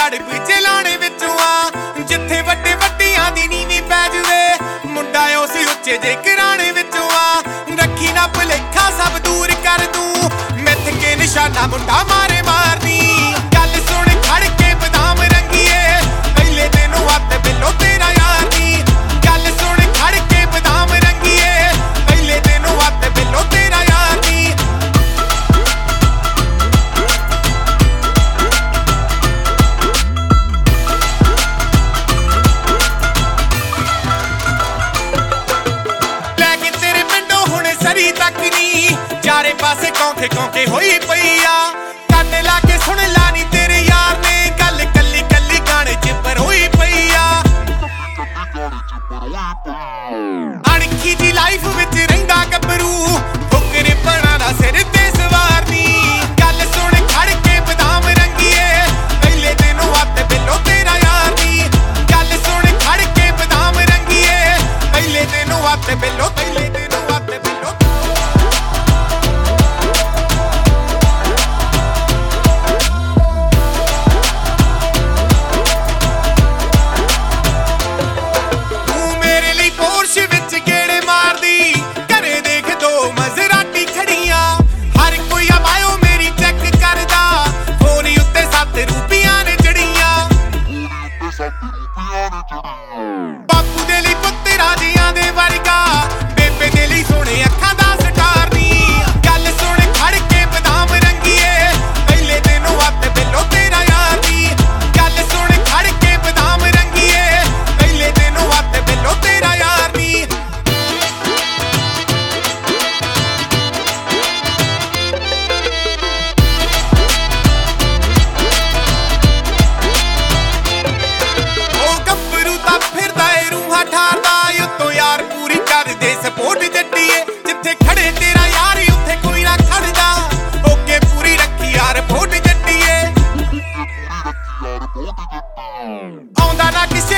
ਲੜ ਪਿੱਛੇ ਲਾਣੇ ਵਿੱਚੋਂ ਆ ਜਿੱਥੇ ਵੱਡੇ ਵੱਡੀਆਂ ਦੀ ਨੀਵੀਂ ਪੈ ਜਵੇ ਮੁੰਡਾ ਉਸ ਉੱਚੇ ਜੇ ਘਰਾਣੇ ਵਿੱਚੋਂ ਆ ਰੱਖੀ ਨਾ ਭੁਲੇਖਾ ਸਭ ਦੂਰ ਕਰ ਦੂੰ ਮਿੱਥ ਕੇ ਨਿਸ਼ਾਨਾ ਮੁੰਡਾ ਮਾਰੇ ਮਾਰਨੀ ਗੱਲ ਸੁਣ ਖੜ ਕੇ ਬਦਾਮ ਰੰਗੀਏ ਪਹਿਲੇ ਤੈਨੂੰ ਹੱਥ ਬਿੱਲੋ ਤੇਰਾ ਯਾਰ ਨੀ ਗੱਲ ਸੁਣ ਖੜ ਕੇ ਬਦਾਮ ਰੰਗੀਏ ਪਹਿਲੇ ਤੈਨੂੰ ਹੱਥ ਬਿੱਲੋ ਤੇਰਾ ਯਾਰ ਨੀ ਲੈ ਕੇ ਤੇਰੇ ਪਿੰਡੋਂ ਹੁਣ ਸਰੀ ਤੱਕ ਨੀ ਚਾਰੇ ਪਾਸੇ ਕੌਂਕੇ ਕੌਂਕੇ ਹੋਈ ਪਈ ਆ ਕੰਨ ਲਾ ਕੇ ਸੁਣ ਲਾ ਨੀ ਤੇਰੇ ਯਾਰ ਨੇ ਗੱਲ ਕੱਲੀ ਕੱਲੀ ਗਾਣੇ ਚ ਪਰੋਈ ਪਈ ਆ ਅਣਖੀ ਦੀ ਲਾਈਫ ਵਿੱਚ ਰਹਿੰਦਾ ਗੱਭਰੂ ਫੁਕਰੇ ਪਣਾ ਦਾ ਸਿਰ ਤੇ ਸਵਾਰਨੀ ਗੱਲ ਸੁਣ ਖੜ ਕੇ ਬਦਾਮ ਰੰਗੀਏ ਪਹਿਲੇ ਤੈਨੂੰ ਹੱਥ ਬਿੱਲੋ ਤੇਰਾ ਯਾਰ ਨੀ ਗੱਲ ਸੁਣ ਖੜ ਕੇ ਬਦਾਮ ਰੰਗੀਏ ਪਹਿਲੇ ਤੈਨੂੰ ਹੱਥ ਬਿੱਲੋ ਪਹਿਲੇ ਤੈਨੂੰ ਹੱਥ ਬਿੱਲੋ ਪੋਰਸ਼ ਵਿੱਚ ਗੇੜੇ ਮਾਰਦੀ ਘਰੇ ਦੇਖ ਦੋ ਮਜ਼ਰਾਟੀ ਖੜੀਆਂ ਹਰ ਕੋਈ ਆਵਾਇਓ ਮੇਰੀ ਚੈੱਕ ਕਰਦਾ ਫੋਨ ਉੱਤੇ 7 ਰੁਪਈਆਂ ਨੇ ਚੜੀਆਂ ਬਾਪੂ ਦੇ ਲਈ ਪੁੱਤ ਰਾਜਿਆਂ ਦੇ ਵਰਗਾ ਬੇਬੇ ਦੇ ਲਈ ਸੋਹਣੇ ਅੱਖਾਂ ਦਾ ਸਟਾਰ ਨੀ ਗੱਲ ਸੁਣ ਖੜ ਕੇ ਬਦਾਮ ਰੰਗੀਏ ਪਹਿਲੇ ਤੈਨੂੰ ਹੱਥ ਬਿੱਲੋ ਤੇਰਾ ਯਾਰ ਨੀ ਗੱਲ ਸੁਣ ਖੜ ਕੇ ਬਦਾਮ ਰੰਗੀਏ ਪਹਿਲੇ ਤੈਨੂੰ ਹੱਥ ਬਿੱਲੋ ਤੇਰਾ ਯਾਰ ਨੀ ਉਹ ਗੱਭਰੂ ਤਾਂ ਫਿਰਦਾ ਏ ਰੂਹਾਂ ਠਾਰਦਾ ਉੱਤੋਂ ਯਾਰ ਪੂਰੀ ਕਰਦੇ ਸਪੋਰਟ ਜੱਟੀਏ ਜਿੱਥੇ ਖੜੇ ਤੇਰਾ ਯਾਰ ਉੱਥੇ ਕੋਈ ਨਾ ਖੜਦਾ ਓਕੇ ਪੂਰੀ ਰੱਖੀ ਯਾਰ ਵੋਟ ਜੱਟੀਏ ਆਉਂਦਾ ਨਾ ਕਿਸੇ